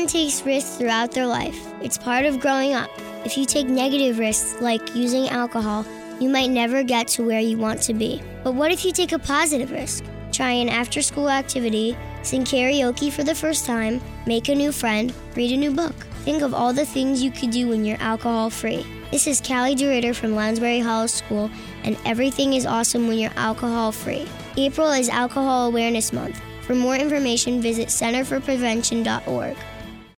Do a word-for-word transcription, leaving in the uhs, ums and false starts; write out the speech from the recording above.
Everyone takes risks throughout their life. It's part of growing up. If you take negative risks, like using alcohol, you might never get to where you want to be. But what if you take a positive risk? Try an after-school activity, sing karaoke for the first time, make a new friend, read a new book. Think of all the things you could do when you're alcohol-free. This is Callie DeRitter from Lounsbury Hollow School, and everything is awesome when you're alcohol-free. April is Alcohol Awareness Month. For more information, visit center for prevention dot org.